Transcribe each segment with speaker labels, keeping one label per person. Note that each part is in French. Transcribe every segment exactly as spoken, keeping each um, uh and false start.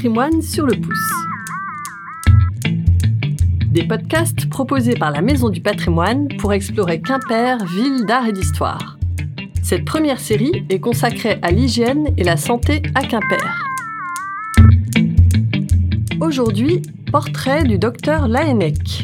Speaker 1: patrimoine sur le pouce. Des podcasts proposés par la Maison du Patrimoine pour explorer Quimper, ville d'art et d'histoire. Cette première série est consacrée à l'hygiène et la santé à Quimper. Aujourd'hui, portrait du docteur Laennec.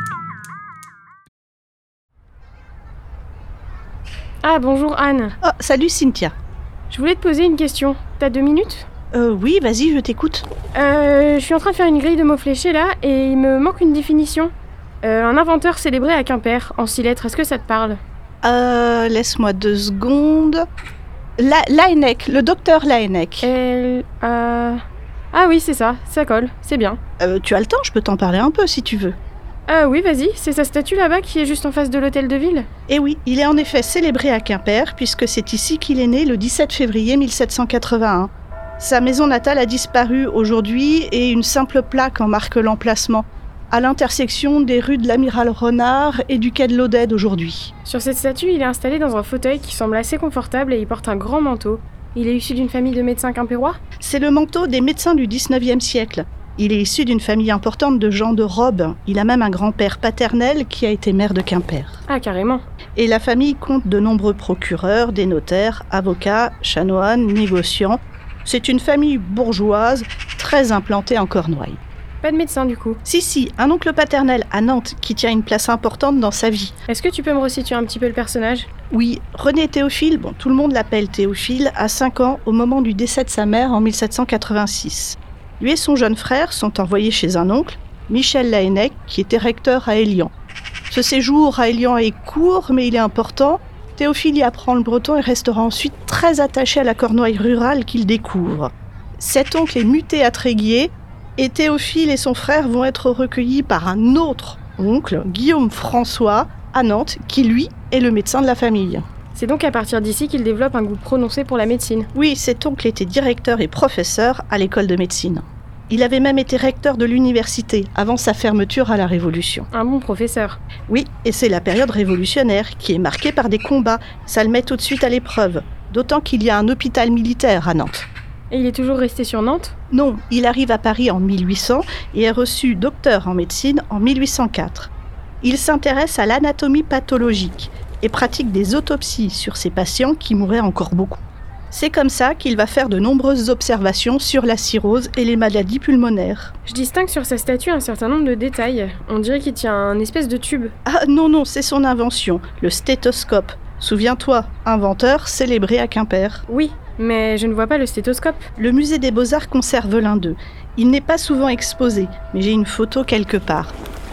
Speaker 2: Ah, bonjour Anne.
Speaker 3: Oh, salut Cynthia.
Speaker 2: Je voulais te poser une question. T'as deux minutes ?
Speaker 3: Euh, oui, vas-y, je t'écoute.
Speaker 2: Euh, je suis en train de faire une grille de mots fléchés là, et il me manque une définition. Euh, un inventeur célébré à Quimper, en six lettres, est-ce que ça te parle ?
Speaker 3: Euh, laisse-moi deux secondes. La- Laennec, le docteur Laennec.
Speaker 2: Elle... Euh... Ah oui, c'est ça, ça colle, c'est bien.
Speaker 3: Euh, tu as le temps, je peux t'en parler un peu si tu veux.
Speaker 2: Ah oui, vas-y, c'est sa statue là-bas qui est juste en face de l'hôtel de ville ?
Speaker 3: Eh oui, il est en effet célébré à Quimper, puisque c'est ici qu'il est né le dix-sept février mille sept cent quatre-vingt-un. Sa maison natale a disparu aujourd'hui et une simple plaque en marque l'emplacement, à l'intersection des rues de l'Amiral Renard et du quai de l'Odède aujourd'hui.
Speaker 2: Sur cette statue, il est installé dans un fauteuil qui semble assez confortable et il porte un grand manteau. Il est issu d'une famille de médecins quimpérois ?
Speaker 3: C'est le manteau des médecins du dix-neuvième siècle. Il est issu d'une famille importante de gens de robe. Il a même un grand-père paternel qui a été maire de Quimper.
Speaker 2: Ah, carrément.
Speaker 3: Et la famille compte de nombreux procureurs, des notaires, avocats, chanoines, négociants. C'est une famille bourgeoise, très implantée en Cornouailles.
Speaker 2: Pas de médecin du coup ?
Speaker 3: Si, si, un oncle paternel à Nantes qui tient une place importante dans sa vie.
Speaker 2: Est-ce que tu peux me resituer un petit peu le personnage ?
Speaker 3: Oui, René Théophile, bon, tout le monde l'appelle Théophile, a cinq ans au moment du décès de sa mère en mille sept cent quatre-vingt-six. Lui et son jeune frère sont envoyés chez un oncle, Michel Laennec, qui était recteur à Élian. Ce séjour à Élian est court, mais il est important. Théophile y apprend le breton et restera ensuite très attaché à la Cornouaille rurale qu'il découvre. Cet oncle est muté à Tréguier, et Théophile et son frère vont être recueillis par un autre oncle, Guillaume François, à Nantes, qui lui est le médecin de la famille.
Speaker 2: C'est donc à partir d'ici qu'il développe un goût prononcé pour la médecine.
Speaker 3: Oui, cet oncle était directeur et professeur à l'école de médecine. Il avait même été recteur de l'université avant sa fermeture à la Révolution.
Speaker 2: Un bon professeur.
Speaker 3: Oui, et c'est la période révolutionnaire qui est marquée par des combats. Ça le met tout de suite à l'épreuve, d'autant qu'il y a un hôpital militaire à Nantes.
Speaker 2: Et il est toujours resté sur Nantes ?
Speaker 3: Non, il arrive à Paris en mille huit cents et est reçu docteur en médecine en mille huit cent quatre. Il s'intéresse à l'anatomie pathologique et pratique des autopsies sur ses patients qui mouraient encore beaucoup. C'est comme ça qu'il va faire de nombreuses observations sur la cirrhose et les maladies pulmonaires.
Speaker 2: Je distingue sur sa statue un certain nombre de détails. On dirait qu'il tient un espèce de tube.
Speaker 3: Ah non, non, c'est son invention, le stéthoscope. Souviens-toi, inventeur célébré à Quimper.
Speaker 2: Oui, mais je ne vois pas le stéthoscope.
Speaker 3: Le musée des Beaux-Arts conserve l'un d'eux. Il n'est pas souvent exposé, mais j'ai une photo quelque part.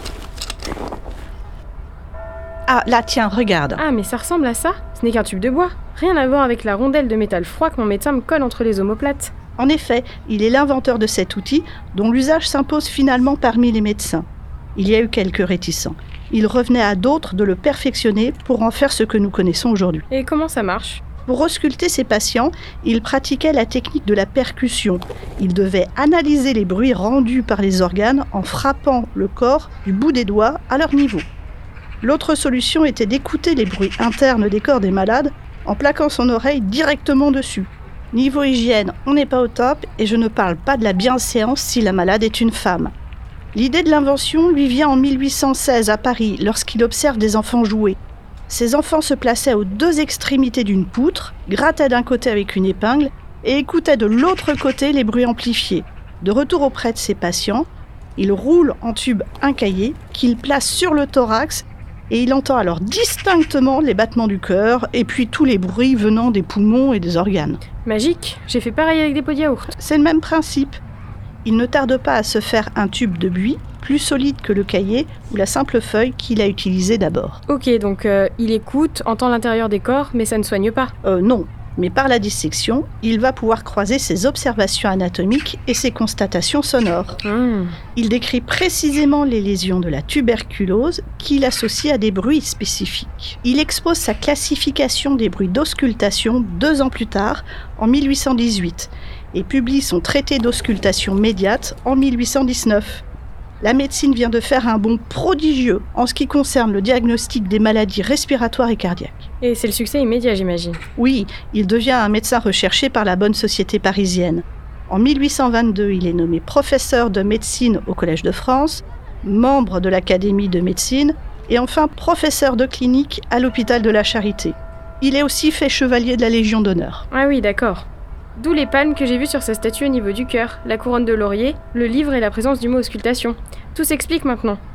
Speaker 3: Ah, là, tiens, regarde.
Speaker 2: Ah, mais ça ressemble à ça ? Ce n'est qu'un tube de bois. Rien à voir avec la rondelle de métal froid que mon médecin me colle entre les omoplates.
Speaker 3: En effet, il est l'inventeur de cet outil, dont l'usage s'impose finalement parmi les médecins. Il y a eu quelques réticents. Il revenait à d'autres de le perfectionner pour en faire ce que nous connaissons aujourd'hui.
Speaker 2: Et comment ça marche ?
Speaker 3: Pour ausculter ses patients, il pratiquait la technique de la percussion. Il devait analyser les bruits rendus par les organes en frappant le corps du bout des doigts à leur niveau. L'autre solution était d'écouter les bruits internes des corps des malades en plaquant son oreille directement dessus. Niveau hygiène, on n'est pas au top et je ne parle pas de la bienséance si la malade est une femme. L'idée de l'invention lui vient en mille huit cent seize à Paris lorsqu'il observe des enfants jouer. Ces enfants se plaçaient aux deux extrémités d'une poutre, grattaient d'un côté avec une épingle et écoutaient de l'autre côté les bruits amplifiés. De retour auprès de ses patients, il roule en tube un cahier qu'il place sur le thorax et il entend alors distinctement les battements du cœur et puis tous les bruits venant des poumons et des organes.
Speaker 2: Magique, j'ai fait pareil avec des pots de yaourt.
Speaker 3: C'est le même principe. Il ne tarde pas à se faire un tube de buis, plus solide que le cahier ou la simple feuille qu'il a utilisée d'abord.
Speaker 2: Ok, donc euh, il écoute, entend l'intérieur des corps, mais ça ne soigne pas.
Speaker 3: Euh, non. Mais par la dissection, il va pouvoir croiser ses observations anatomiques et ses constatations sonores.
Speaker 2: Mmh.
Speaker 3: Il décrit précisément les lésions de la tuberculose qu'il associe à des bruits spécifiques. Il expose sa classification des bruits d'auscultation deux ans plus tard, en mille huit cent dix-huit, et publie son traité d'auscultation médiate en mille huit cent dix-neuf. La médecine vient de faire un bond prodigieux en ce qui concerne le diagnostic des maladies respiratoires et cardiaques.
Speaker 2: Et c'est le succès immédiat, j'imagine.
Speaker 3: Oui, il devient un médecin recherché par la bonne société parisienne. En mille huit cent vingt-deux, il est nommé professeur de médecine au Collège de France, membre de l'Académie de médecine et enfin professeur de clinique à l'hôpital de la Charité. Il est aussi fait chevalier de la Légion d'honneur.
Speaker 2: Ah oui, d'accord. D'où les palmes que j'ai vues sur sa statue au niveau du cœur, la couronne de laurier, le livre et la présence du mot auscultation. Tout s'explique maintenant.